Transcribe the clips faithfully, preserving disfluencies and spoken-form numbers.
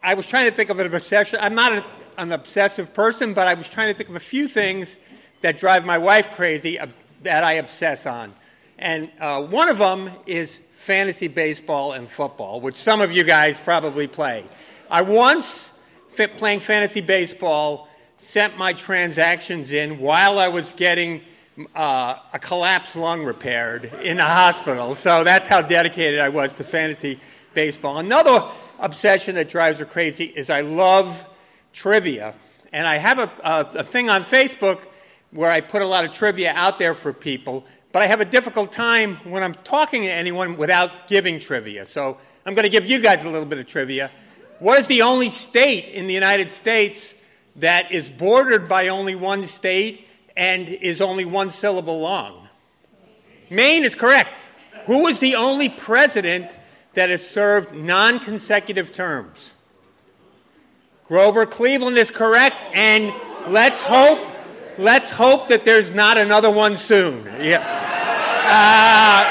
I was trying to think of an obsession. I'm not an, an obsessive person, but I was trying to think of a few things that drive my wife crazy uh, that I obsess on. And uh, one of them is fantasy baseball and football, which some of you guys probably play. I once, fit playing fantasy baseball, sent my transactions in while I was getting uh, a collapsed lung repaired in a hospital. So that's how dedicated I was to fantasy baseball. Another obsession that drives her crazy is I love trivia. And I have a, a, a thing on Facebook where I put a lot of trivia out there for people, but I have a difficult time when I'm talking to anyone without giving trivia. So I'm going to give you guys a little bit of trivia. What is the only state in the United States that is bordered by only one state and is only one syllable long? Maine is correct. Who is the only president that has served non-consecutive terms? Grover Cleveland is correct, and let's hope, let's hope that there's not another one soon. Yeah. Uh,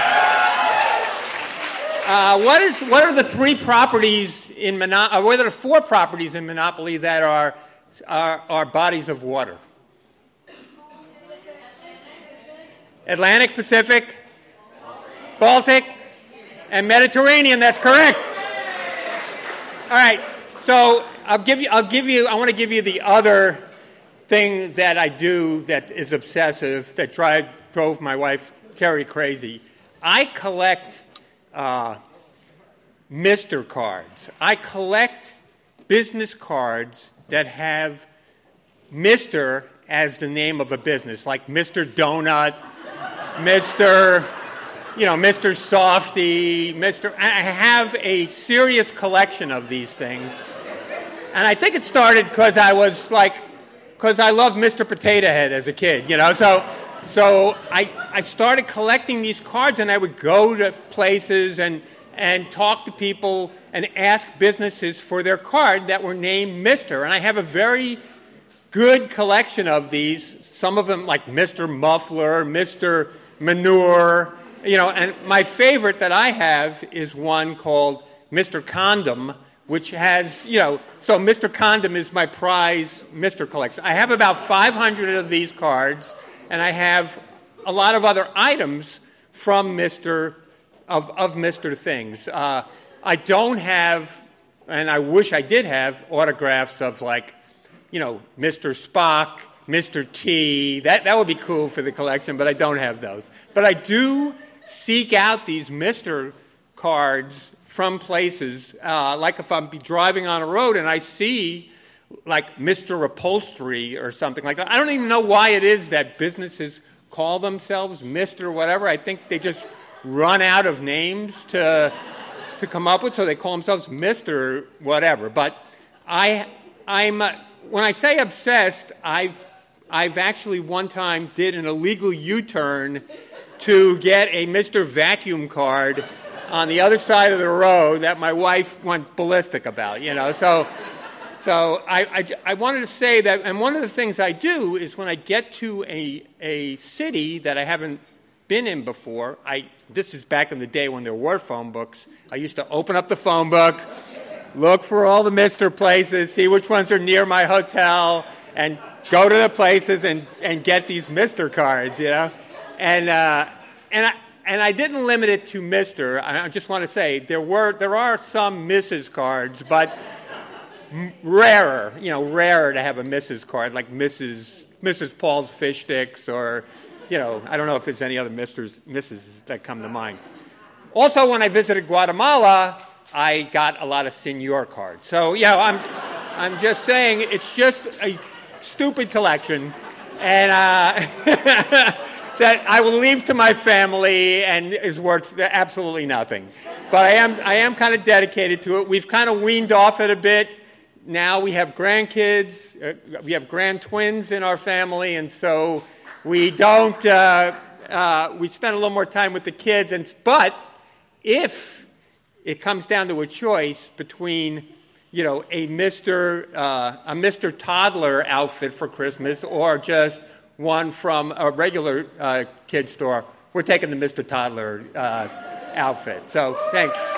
uh, what is? What are the three properties in Monopoly? Uh, what are the four properties in Monopoly that are are, are bodies of water? Atlantic, Pacific, Baltic, and Mediterranean. That's correct. All right. So I'll give you. I'll give you. I want to give you the other thing that I do that is obsessive that drive, drove my wife Terry crazy. I collect uh, Mister cards. I collect business cards that have Mister as the name of a business, like Mister Donut, Mister You know, Mister Softy, Mister I have a serious collection of these things. And I think it started because I was like, because I loved Mister Potato Head as a kid, you know. So so I, I started collecting these cards, and I would go to places and, and talk to people and ask businesses for their card that were named Mister And I have a very good collection of these, some of them like Mister Muffler, Mister Manure, you know, and my favorite that I have is one called Mister Condom, which has, you know, so Mister Condom is my prize Mister collection. I have about five hundred of these cards, and I have a lot of other items from Mister of, of Mister things. Uh, I don't have, and I wish I did have, autographs of like, you know, Mister Spock, Mister T. That that would be cool for the collection, but I don't have those. But I do seek out these Mister cards from places, uh, like if I'm driving on a road and I see like Mister Upholstery or something like that. I don't even know why it is that businesses call themselves Mister whatever. I think they just run out of names to to come up with, so they call themselves Mister whatever. But I, I'm uh, when I say obsessed, I've I've actually one time did an illegal U-turn to get a Mister Vacuum card on the other side of the road that my wife went ballistic about, you know. So so I, I, I wanted to say that, and one of the things I do is when I get to a a city that I haven't been in before, I this is back in the day when there were phone books, I used to open up the phone book, look for all the Mister places, see which ones are near my hotel, and go to the places and, and get these Mister cards, you know. And uh, and I and I didn't limit it to Mister I just want to say there were there are some Missus cards, but m- rarer, you know, rarer to have a Missus card like Missus Missus Paul's Fish Sticks, or, you know, I don't know if there's any other Misters Misses that come to mind. Also, when I visited Guatemala, I got a lot of Senor cards. So, yeah, I'm I'm just saying it's just a stupid collection, and uh, that I will leave to my family and is worth absolutely nothing. But I am I am kind of dedicated to it. We've kind of weaned off it a bit. Now we have grandkids. Uh, we have grand twins in our family, and so we don't. Uh, uh, we spend a little more time with the kids. And but if it comes down to a choice between, you know, a Mister Uh, a Mister Toddler outfit for Christmas or just one from a regular uh, kid store, we're taking the Mister Toddler uh, outfit. So, thanks.